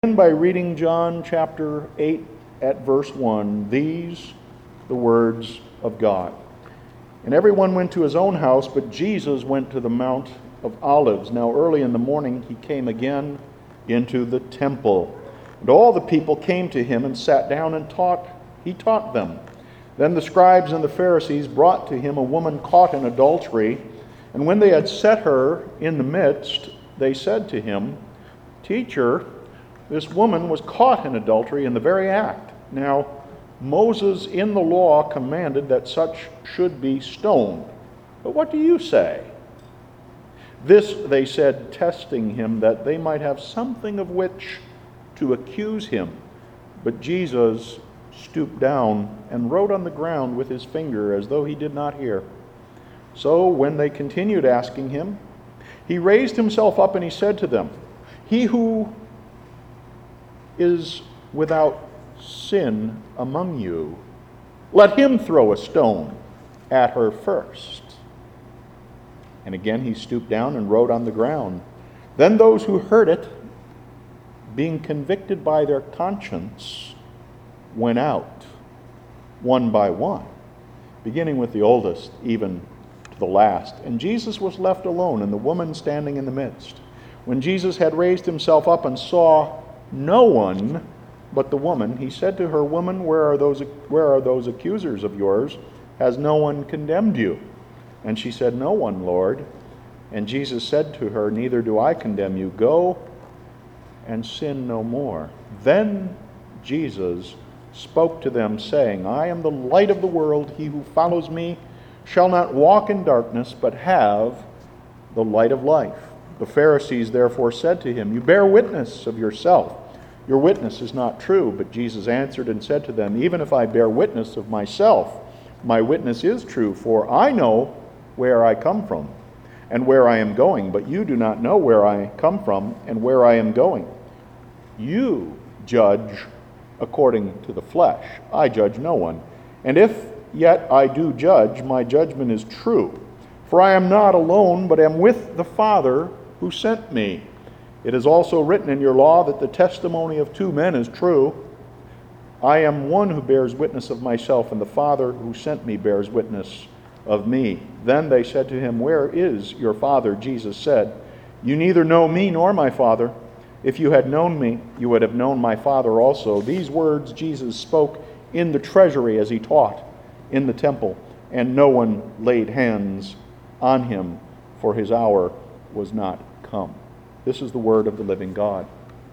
Begin by reading John chapter 8 at verse 1. These, the words of God. And everyone went to his own house, but Jesus went to the Mount of Olives. Now early in the morning he came again into the temple. And all the people came to him and sat down and he taught them. Then the scribes and the Pharisees brought to him a woman caught in adultery. And when they had set her in the midst, they said to him, "Teacher, this woman was caught in adultery in the very act. Now, Moses in the law commanded that such should be stoned. But what do you say?" This they said, testing him, that they might have something of which to accuse him. But Jesus stooped down and wrote on the ground with his finger, as though he did not hear. So when they continued asking him, he raised himself up and he said to them, "He who is without sin among you, let him throw a stone at her first." And again he stooped down and wrote on the ground. Then those who heard it, being convicted by their conscience, went out, one by one, beginning with the oldest, even to the last. And Jesus was left alone, and the woman standing in the midst. When Jesus had raised himself up and saw no one but the woman, he said to her, "Woman, where are those accusers of yours? Has no one condemned you?" And she said, "No one, Lord." And Jesus said to her, "Neither do I condemn you. Go and sin no more." Then Jesus spoke to them, saying, "I am the light of the world. He who follows me shall not walk in darkness, but have the light of life." The Pharisees therefore said to him, "You bear witness of yourself. Your witness is not true." But Jesus answered and said to them, "Even if I bear witness of myself, my witness is true, for I know where I come from and where I am going, but you do not know where I come from and where I am going. You judge according to the flesh. I judge no one. And if yet I do judge, my judgment is true. For I am not alone, but am with the Father who sent me. It is also written in your law that the testimony of two men is true. I am one who bears witness of myself, and the Father who sent me bears witness of me." Then they said to him, "Where is your Father?" Jesus said, "You neither know me nor my Father. If you had known me, you would have known my Father also." These words Jesus spoke in the treasury as he taught in the temple, and no one laid hands on him, for his hour was not come. This is the word of the living God.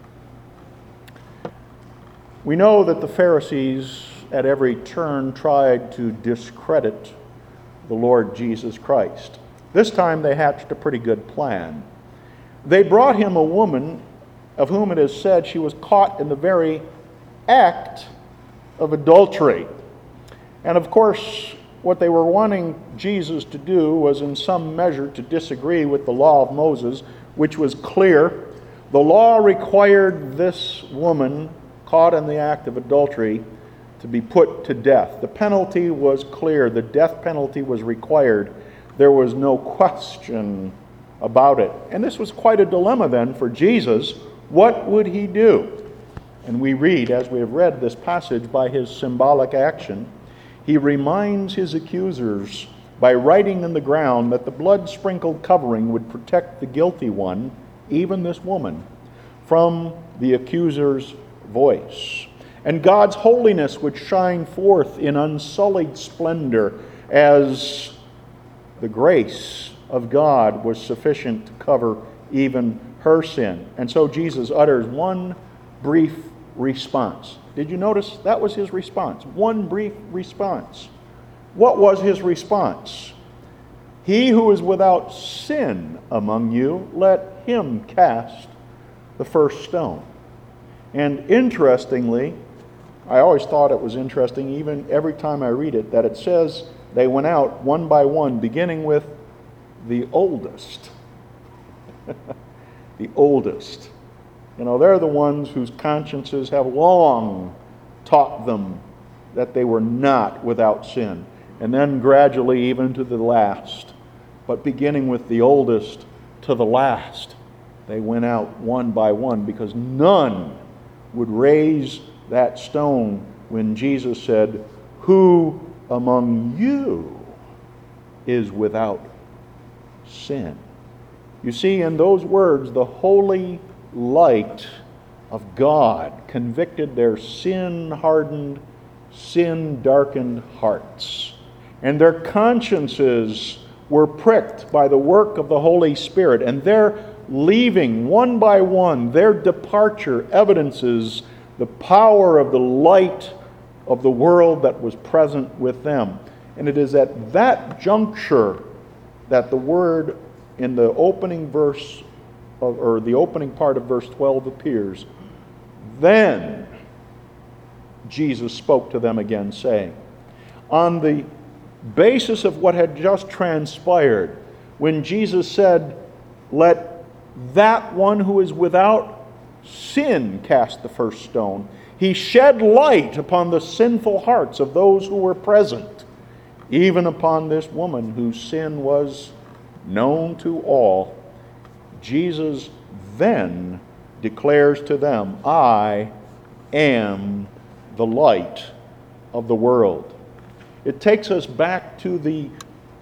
We know that the Pharisees at every turn tried to discredit the Lord Jesus Christ. This time they hatched a pretty good plan. They brought him a woman of whom it is said she was caught in the very act of adultery. And of course, what they were wanting Jesus to do was in some measure to disagree with the law of Moses, which was clear. The law required this woman caught in the act of adultery to be put to death. The penalty was clear. The death penalty was required. There was no question about it. And this was quite a dilemma then for Jesus. What would he do? And we read, as we have read this passage, by his symbolic action, he reminds his accusers by writing in the ground that the blood-sprinkled covering would protect the guilty one, even this woman, from the accuser's voice. And God's holiness would shine forth in unsullied splendor as the grace of God was sufficient to cover even her sin. And so Jesus utters one brief response. Did you notice that was his response? One brief response. What was his response? "He who is without sin among you, let him cast the first stone." And interestingly, I always thought it was interesting, even every time I read it, that it says they went out one by one, beginning with the oldest. The oldest. You know, they're the ones whose consciences have long taught them that they were not without sin. And then gradually even to the last. But beginning with the oldest to the last, they went out one by one, because none would raise that stone when Jesus said, "Who among you is without sin?" You see, in those words, the holy light of God convicted their sin-hardened, sin-darkened hearts. And their consciences were pricked by the work of the Holy Spirit. And their leaving, one by one, their departure evidences the power of the light of the world that was present with them. And it is at that juncture that the word in the opening verse, or the opening part of verse 12 appears. Then Jesus spoke to them again, saying, on the basis of what had just transpired, when Jesus said, "Let that one who is without sin cast the first stone," he shed light upon the sinful hearts of those who were present, even upon this woman whose sin was known to all. Jesus then declares to them, "I am the light of the world." It takes us back to the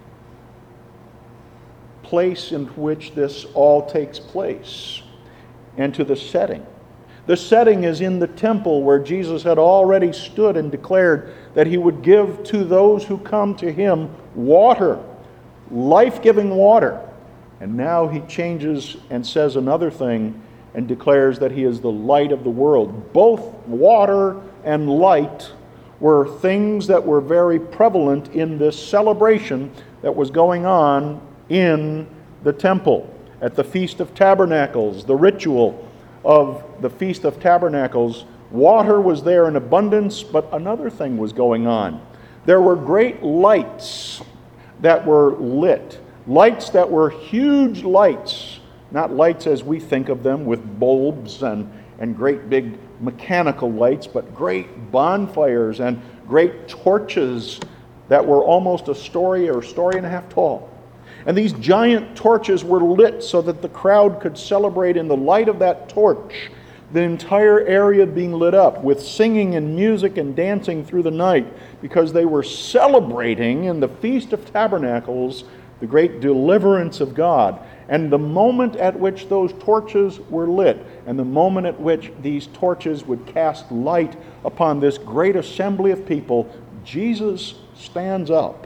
place in which this all takes place and to the setting. The setting is in the temple where Jesus had already stood and declared that he would give to those who come to him water, life-giving water. And now he changes and says another thing and declares that he is the light of the world. Both water and light were things that were very prevalent in this celebration that was going on in the temple. At the Feast of Tabernacles, the ritual of the Feast of Tabernacles, water was there in abundance, but another thing was going on. There were great lights that were lit. Lights that were huge lights, not lights as we think of them with bulbs and great big mechanical lights, but great bonfires and great torches that were almost a story or a story and a half tall. And these giant torches were lit so that the crowd could celebrate in the light of that torch, the entire area being lit up with singing and music and dancing through the night, because they were celebrating in the Feast of Tabernacles the great deliverance of God. And the moment at which those torches were lit, and the moment at which these torches would cast light upon this great assembly of people, Jesus stands up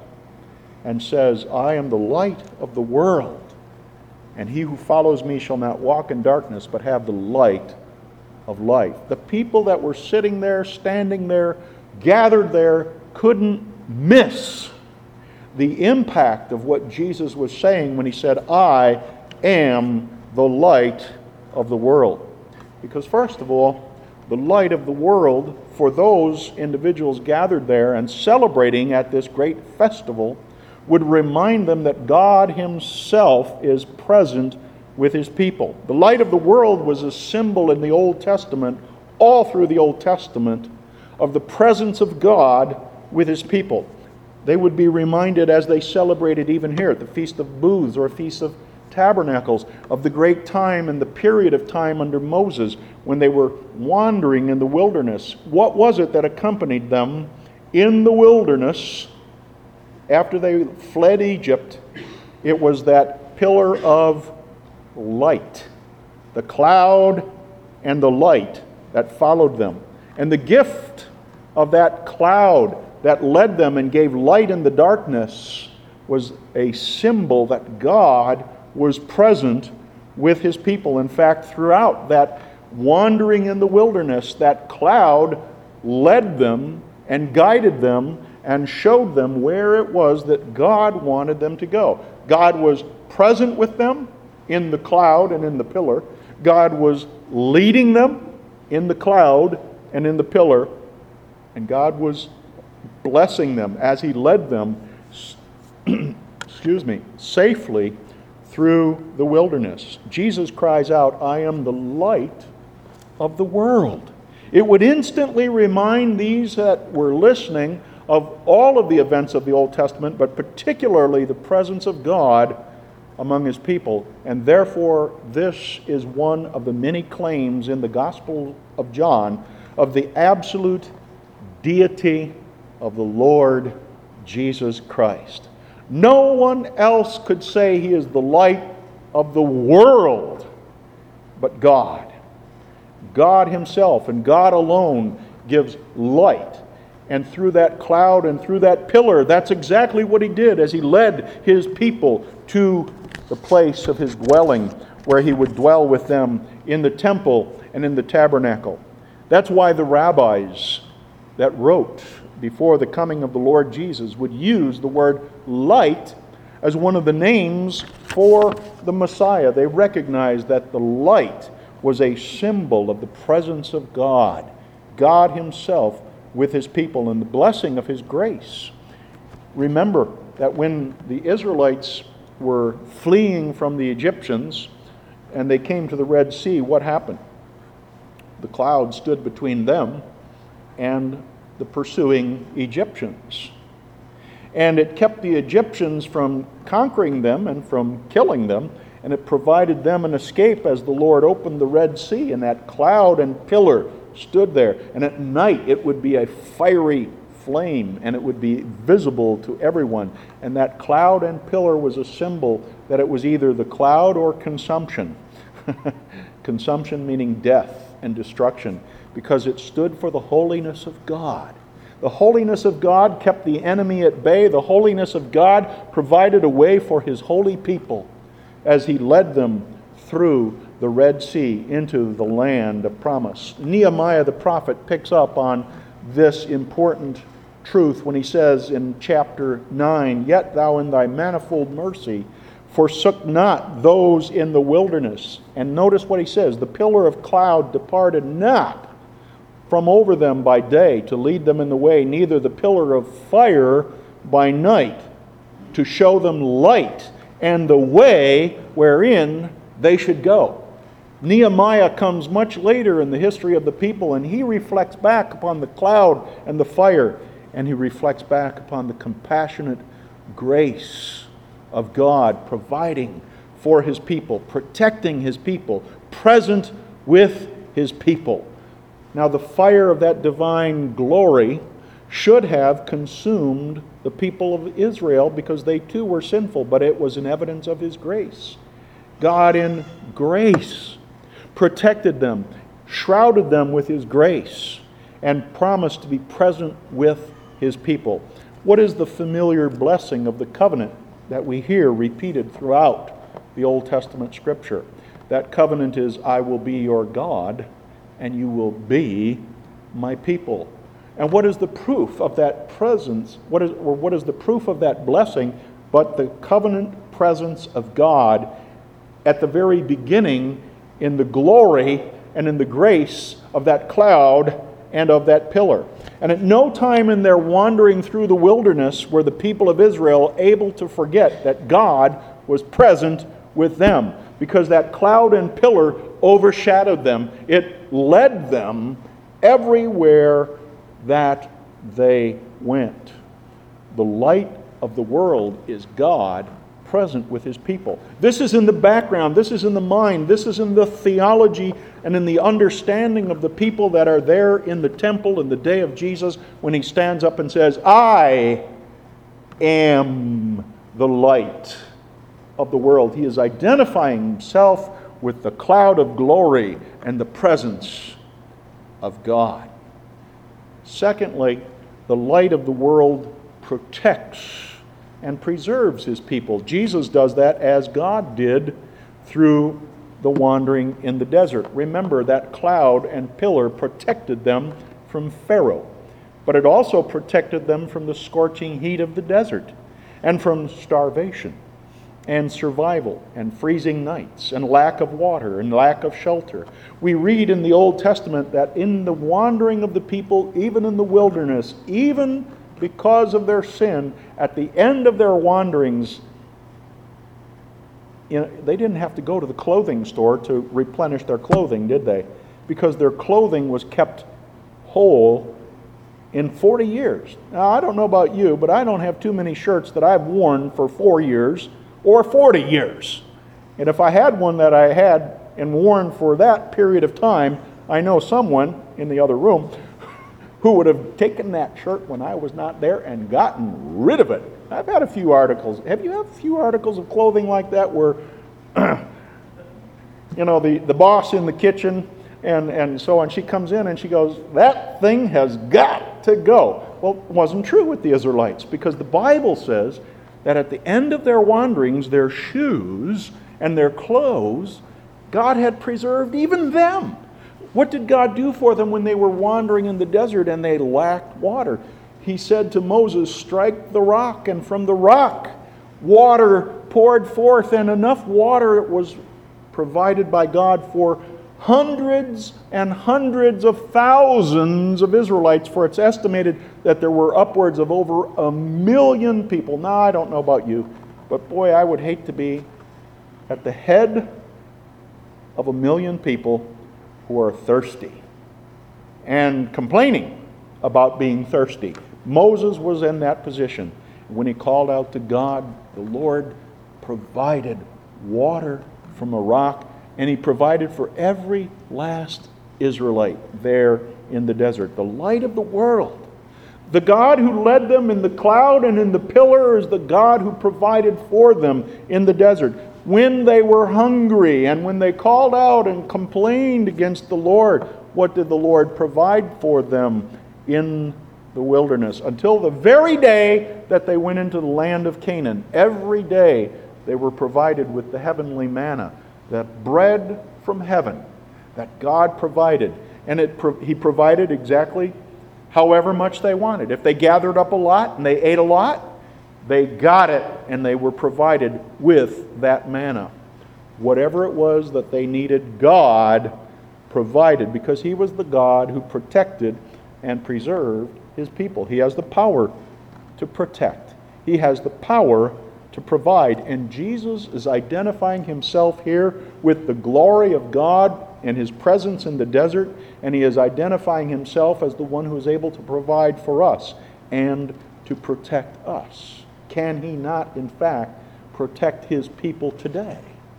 and says, "I am the light of the world, and he who follows me shall not walk in darkness, but have the light of life." The people that were sitting there, standing there, gathered there, couldn't miss the impact of what Jesus was saying when he said, "I am the light of the world." Because first of all, the light of the world for those individuals gathered there and celebrating at this great festival would remind them that God himself is present with his people. The light of the world was a symbol in the Old Testament, all through the Old Testament, of the presence of God with his people. They would be reminded as they celebrated even here at the Feast of Booths or Feast of Tabernacles of the great time and the period of time under Moses when they were wandering in the wilderness. What was it that accompanied them in the wilderness after they fled Egypt? It was that pillar of light, the cloud and the light that followed them. And the gift of that cloud that led them and gave light in the darkness was a symbol that God was present with his people. In fact, throughout that wandering in the wilderness, that cloud led them and guided them and showed them where it was that God wanted them to go. God was present with them in the cloud and in the pillar. God was leading them in the cloud and in the pillar. And God was blessing them as he led them safely through the wilderness. Jesus cries out, "I am the light of the world." It would instantly remind these that were listening of all of the events of the Old Testament, but particularly the presence of God among his people. And therefore, this is one of the many claims in the Gospel of John of the absolute deity of the Lord Jesus Christ. No one else could say he is the light of the world but God. God himself and God alone gives light. And through that cloud and through that pillar, that's exactly what he did as he led his people to the place of his dwelling, where he would dwell with them in the temple and in the tabernacle. That's why the rabbis that wrote before the coming of the Lord Jesus would use the word light as one of the names for the Messiah. They recognized that the light was a symbol of the presence of God, God himself with his people and the blessing of his grace. Remember that when the Israelites were fleeing from the Egyptians and they came to the Red Sea, what happened? The cloud stood between them and the pursuing Egyptians. And it kept the Egyptians from conquering them and from killing them, and it provided them an escape as the Lord opened the Red Sea, and that cloud and pillar stood there. And at night it would be a fiery flame, and it would be visible to everyone. And that cloud and pillar was a symbol that it was either the cloud or consumption. Consumption meaning death and destruction, because it stood for the holiness of God. The holiness of God kept the enemy at bay. The holiness of God provided a way for his holy people as he led them through the Red Sea into the land of promise. Nehemiah the prophet picks up on this important truth when he says in chapter 9, "Yet thou in thy manifold mercy forsook not those in the wilderness." And notice what he says, "The pillar of cloud departed not from over them by day to lead them in the way, neither the pillar of fire by night to show them light and the way wherein they should go." Nehemiah comes much later in the history of the people, and he reflects back upon the cloud and the fire, and he reflects back upon the compassionate grace of God providing for his people, protecting his people, present with his people. Now, the fire of that divine glory should have consumed the people of Israel because they too were sinful, but it was an evidence of his grace. God in grace protected them, shrouded them with his grace, and promised to be present with his people. What is the familiar blessing of the covenant that we hear repeated throughout the Old Testament Scripture? That covenant is, "I will be your God, and you will be my people." And what is the proof of that presence? What is the proof of that blessing but the covenant presence of God at the very beginning in the glory and in the grace of that cloud and of that pillar? And at no time in their wandering through the wilderness were the people of Israel able to forget that God was present with them, because that cloud and pillar overshadowed them. It led them everywhere that they went. The light of the world is God present with his people. This is in the background, this is in the mind, this is in the theology and in the understanding of the people that are there in the temple in the day of Jesus when he stands up and says, "I am the light of the world." He is identifying himself with the cloud of glory and the presence of God. Secondly, the light of the world protects and preserves his people. Jesus does that as God did through the wandering in the desert. Remember, that cloud and pillar protected them from Pharaoh, but it also protected them from the scorching heat of the desert and from starvation and survival and freezing nights and lack of water and lack of shelter. We read in the Old Testament that in the wandering of the people, even in the wilderness, even because of their sin, at the end of their wanderings, they didn't have to go to the clothing store to replenish their clothing, did they? Because their clothing was kept whole in 40 years. Now, I don't know about you, but I don't have too many shirts that I've worn for 4 years or 40 years. And if I had one that I had and worn for that period of time, I know someone in the other room who would have taken that shirt when I was not there and gotten rid of it. I've had a few articles. Have you had a few articles of clothing like that where, the boss in the kitchen and so on, she comes in and she goes, that thing has got to go. Well, it wasn't true with the Israelites, because the Bible says that at the end of their wanderings, their shoes and their clothes, God had preserved even them. What did God do for them when they were wandering in the desert and they lacked water? He said to Moses, strike the rock, and from the rock water poured forth, and enough water was provided by God for hundreds and hundreds of thousands of Israelites, for it's estimated that there were upwards of over 1 million people. Now, I don't know about you, but boy, I would hate to be at the head of 1 million people who are thirsty and complaining about being thirsty. Moses was in that position. When he called out to God, the Lord provided water from a rock, and he provided for every last Israelite there in the desert. The light of the world. The God who led them in the cloud and in the pillar is the God who provided for them in the desert. When they were hungry and when they called out and complained against the Lord, what did the Lord provide for them in the wilderness? Until the very day that they went into the land of Canaan. Every day they were provided with the heavenly manna, that bread from heaven that God provided. And He provided exactly however much they wanted. If they gathered up a lot and they ate a lot, they got it and they were provided with that manna. Whatever it was that they needed, God provided, because He was the God who protected and preserved His people. He has the power to protect. He has the power to provide. And Jesus is identifying Himself here with the glory of God and His presence in the desert, and He is identifying Himself as the one who is able to provide for us and to protect us. Can He not, in fact, protect His people today?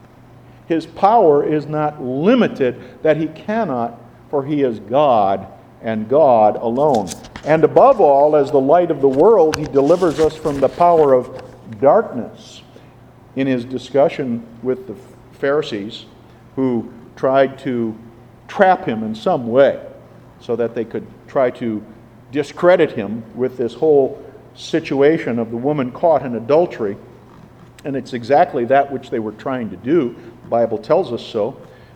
His power is not limited that He cannot, for He is God and God alone. And above all, as the light of the world, He delivers us from the power of darkness. In His discussion with the Pharisees, who tried to trap Him in some way so that they could try to discredit Him with this whole situation of the woman caught in adultery, and it's exactly that which they were trying to do. The Bible tells us so.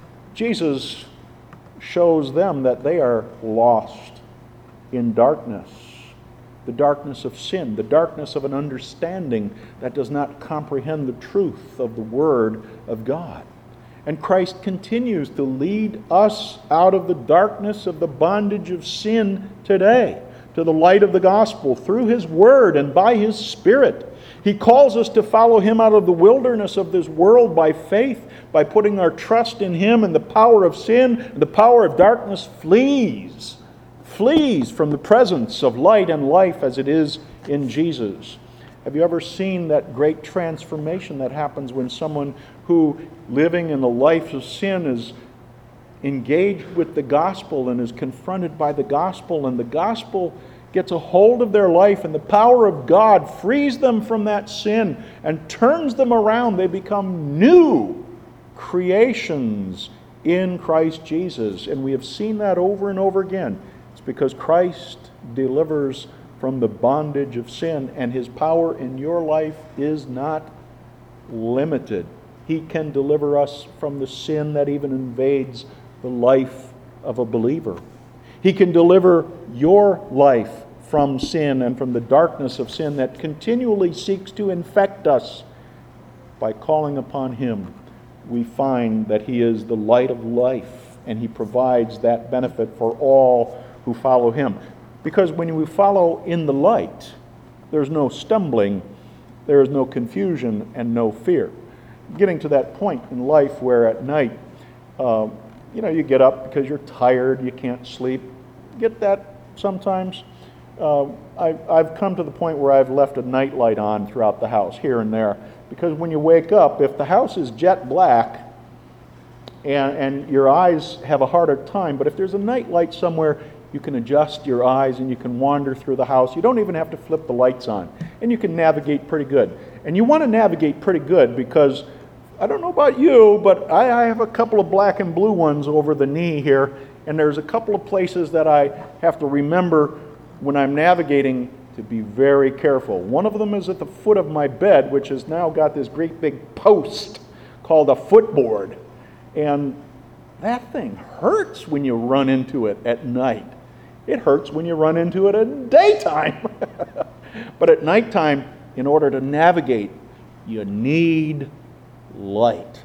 Jesus shows them that they are lost in darkness. The darkness of sin, the darkness of an understanding that does not comprehend the truth of the Word of God. And Christ continues to lead us out of the darkness of the bondage of sin today to the light of the gospel through His Word and by His Spirit. He calls us to follow Him out of the wilderness of this world by faith, by putting our trust in Him, and the power of sin and the power of darkness flees from the presence of light and life as it is in Jesus. Have you ever seen that great transformation that happens when someone who, living in the life of sin, is engaged with the gospel and is confronted by the gospel, and the gospel gets a hold of their life, and the power of God frees them from that sin and turns them around? They become new creations in Christ Jesus. And we have seen that over and over again. It's because Christ delivers from the bondage of sin, and His power in your life is not limited. He can deliver us from the sin that even invades the life of a believer. He can deliver your life from sin and from the darkness of sin that continually seeks to infect us. By calling upon Him, we find that He is the light of life, and He provides that benefit for all who follow Him. Because when we follow in the light, there's no stumbling, there is no confusion, and no fear. Getting to that point in life where at night, you get up because you're tired, you can't sleep. Get that sometimes? I've come to the point where I've left a night light on throughout the house, here and there. Because when you wake up, if the house is jet black and your eyes have a harder time. But if there's a night light somewhere, you can adjust your eyes and you can wander through the house. You don't even have to flip the lights on. And you can navigate pretty good. And you want to navigate pretty good because, I don't know about you, but I have a couple of black and blue ones over the knee here. And there's a couple of places that I have to remember when I'm navigating to be very careful. One of them is at the foot of my bed, which has now got this great big post called a footboard. And that thing hurts when you run into it at night. It hurts when you run into it at daytime. But at nighttime, in order to navigate, you need light.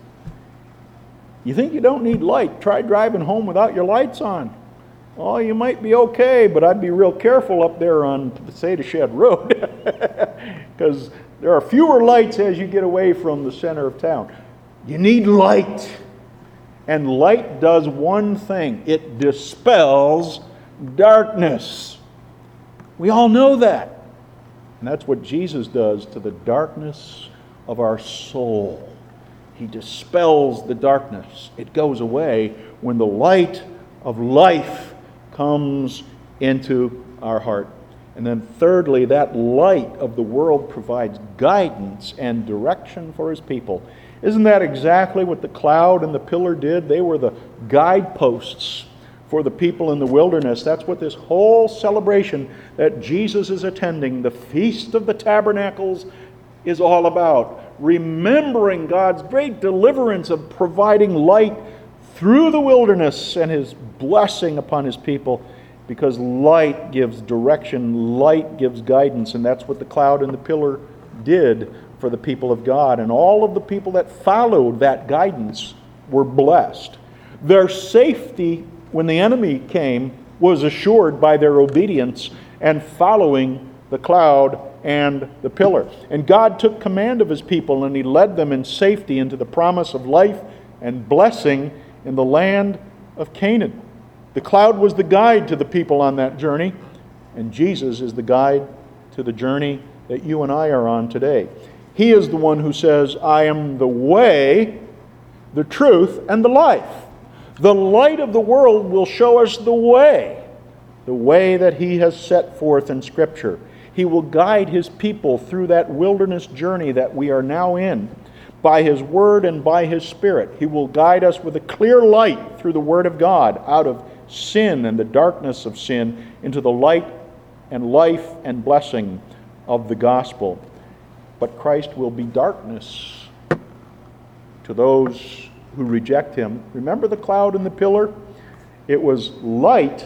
You think you don't need light? Try driving home without your lights on. Oh, you might be okay, but I'd be real careful up there on Potato Shed Road because there are fewer lights as you get away from the center of town. You need light. And light does one thing. It dispels darkness. We all know that. And that's what Jesus does to the darkness of our soul. He dispels the darkness. It goes away when the light of life comes into our heart. And then thirdly, that light of the world provides guidance and direction for His people. Isn't that exactly what the cloud and the pillar did? They were the guideposts for the people in the wilderness. That's what this whole celebration that Jesus is attending, the Feast of the Tabernacles, is all about. Remembering God's great deliverance of providing light through the wilderness and His blessing upon His people, because light gives direction, light gives guidance, and that's what the cloud and the pillar did for the people of God. And all of the people that followed that guidance were blessed. Their safety when the enemy came was assured by their obedience and following the cloud and the pillar. And God took command of His people, and He led them in safety into the promise of life and blessing in the land of Canaan. The cloud was the guide to the people on that journey, and Jesus is the guide to the journey that you and I are on today. He is the one who says, I am the way, the truth, and the life. The light of the world will show us the way that He has set forth in Scripture. He will guide His people through that wilderness journey that we are now in by His Word and by His Spirit. He will guide us with a clear light through the Word of God out of sin and the darkness of sin into the light and life and blessing of the gospel. But Christ will be darkness to those who reject Him. Remember the cloud and the pillar? It was light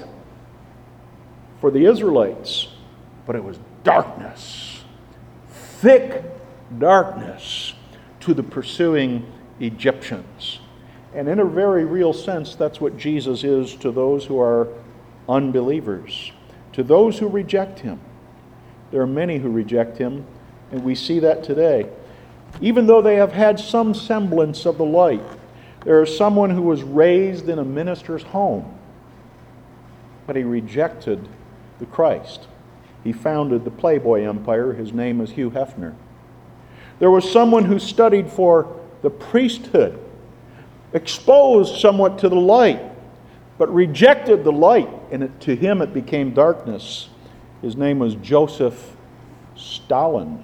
for the Israelites, but it was darkness, thick darkness to the pursuing Egyptians. And in a very real sense, that's what Jesus is to those who are unbelievers, to those who reject Him. There are many who reject Him, and we see that today. Even though they have had some semblance of the light, there is someone who was raised in a minister's home, but he rejected the Christ. He founded the Playboy empire. His name is Hugh Hefner. There was someone who studied for the priesthood, exposed somewhat to the light, but rejected the light, and to him it became darkness. His name was Joseph Stalin.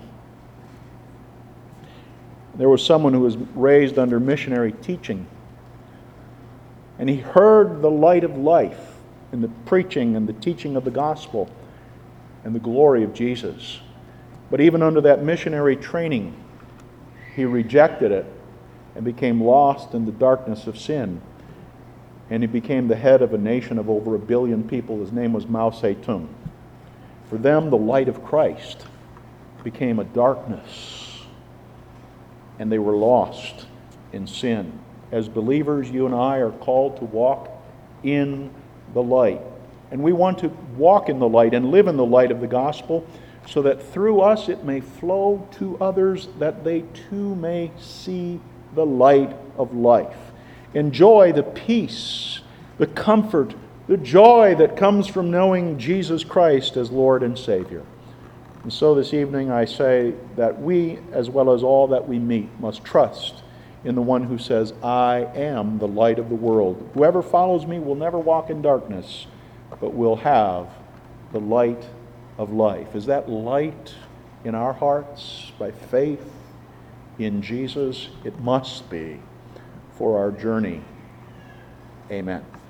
There was someone who was raised under missionary teaching, and he heard the light of life in the preaching and the teaching of the gospel and the glory of Jesus. But even under that missionary training, he rejected it and became lost in the darkness of sin. And he became the head of a nation of over 1 billion people. His name was Mao Zedong. For them, the light of Christ became a darkness, and they were lost in sin. As believers, you and I are called to walk in the light. And we want to walk in the light and live in the light of the gospel, so that through us it may flow to others, that they too may see the light of life. Enjoy the peace, the comfort, the joy that comes from knowing Jesus Christ as Lord and Savior. And so this evening I say that we, as well as all that we meet, must trust in the one who says, I am the light of the world. Whoever follows me will never walk in darkness, but will have the light of life. Is that light in our hearts by faith in Jesus? It must be for our journey. Amen.